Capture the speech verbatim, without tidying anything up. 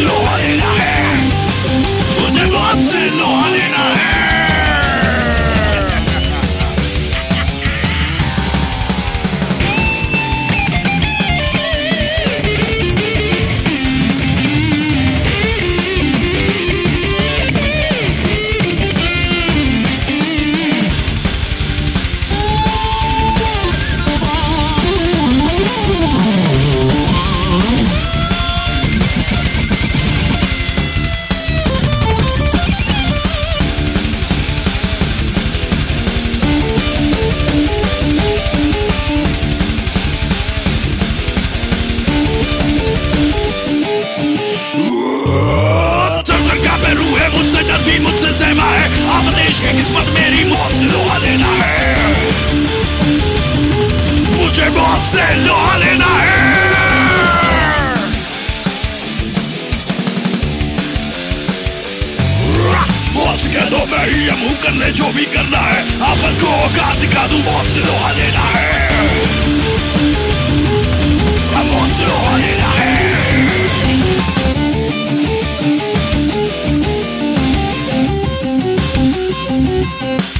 लोहा लेना है, मुझे मौत से लोहा लेना है। मुझसे सहमा है आदेश की किस्मत मेरी, मौत से लोहा लेना है, मुझे मौत से लोहा लेना है। मौत से कह दो मैं ही मुंह कर ले जो भी करना है, आफत को औकात दिखा दूं, मौत से लोहा लेना है, मौत से लोहा लेना है। Thank you.